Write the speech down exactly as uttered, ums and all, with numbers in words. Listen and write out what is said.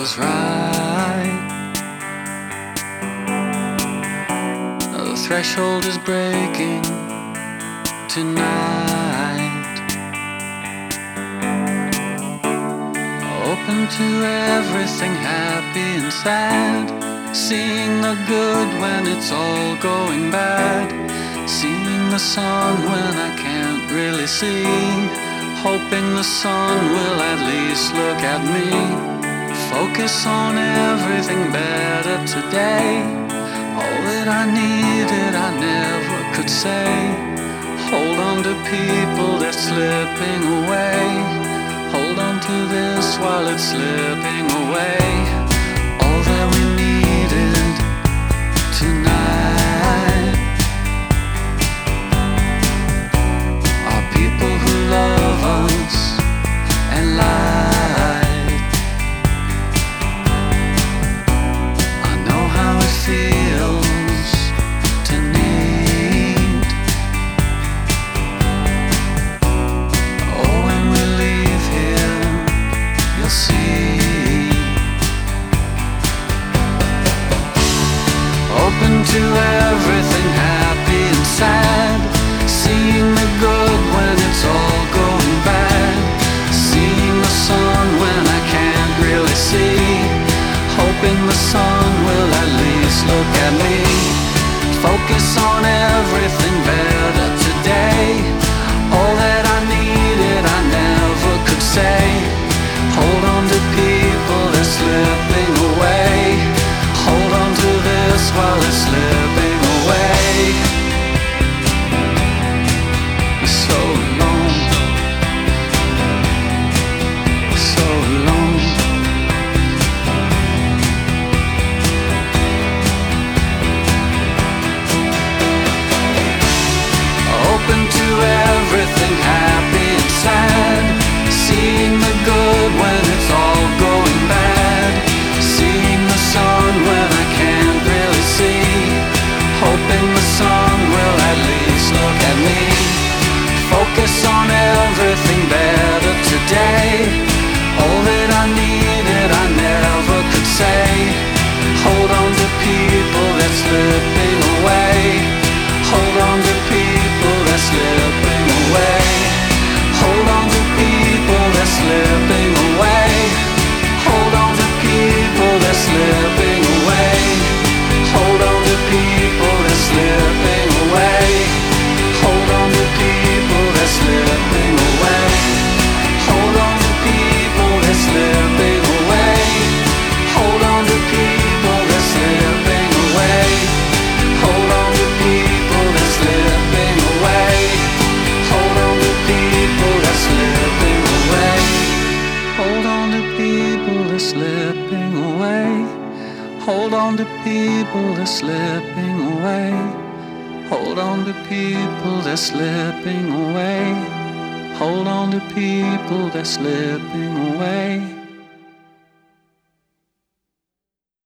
feels right. The threshold is breaking tonight. Open to everything, happy and sad. Seeing the good when it's all going bad. Seeing the sun when I can't really see. Hoping the sun will at least look at me. Focus on everything better today. All that I needed I never could say. Hold on to people, they're slipping away. Hold on to this while it's slipping away. All that we needed tonight are people who love us and light. I know how it feels to need. Oh, when we leave here, you'll see. Open to everything, happy and sad. Seeing the good when it's all going bad. Seeing the sun when I can't really see. Hoping the sun will at least look at me. Focus on everything better today. All that I needed I never could say. Hold on to people, they're slipping away. Hold on to this while it's slipping away. So long, so long. Open to everything, happy and sad. Seeing the good when it's all going bad. Seeing the sun when I can't really see. Hoping the sun will at least look at me. Focus on everything better today. All that I needed I never could say. Hold on to people that's slipping away. Hold on to people that's slipping away. Hold on to people that's slipping away. Hold on to people that's slipping away. Hold on to people that's slipping away. Hold on to people that's slipping away. Hold on to people that's slipping away. Hold on to people that's slipping away. Hold on to people that's slipping away. Hold on to people that's slipping away. Hold on to people that's slipping away. Hold on to people that's slipping away. Hold on to people that's slipping away. Hold on to people that's slipping away.